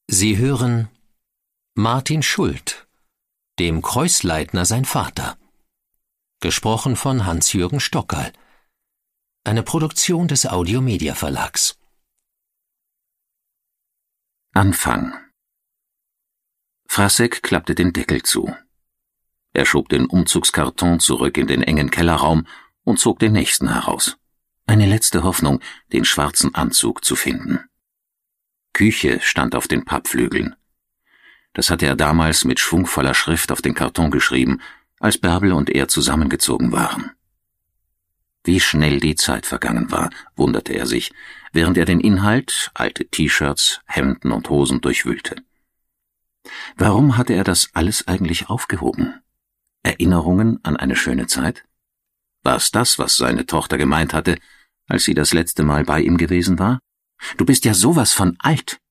Sie hören Martin Schuld, dem Kreuzleitner sein Vater. Gesprochen von Hans-Jürgen Stockerl. Eine Produktion des Audio-Media Verlags. Anfang. Frassek klappte den Deckel zu. Er schob den Umzugskarton zurück in den engen Kellerraum und zog den nächsten heraus. Eine letzte Hoffnung, den schwarzen Anzug zu finden. Küche stand auf den Pappflügeln. Das hatte er damals mit schwungvoller Schrift auf den Karton geschrieben, als Bärbel und er zusammengezogen waren. Wie schnell die Zeit vergangen war, wunderte er sich, während er den Inhalt, alte T-Shirts, Hemden und Hosen durchwühlte. Warum hatte er das alles eigentlich aufgehoben? Erinnerungen an eine schöne Zeit? War es das, was seine Tochter gemeint hatte, als sie das letzte Mal bei ihm gewesen war? »Du bist ja sowas von alt«,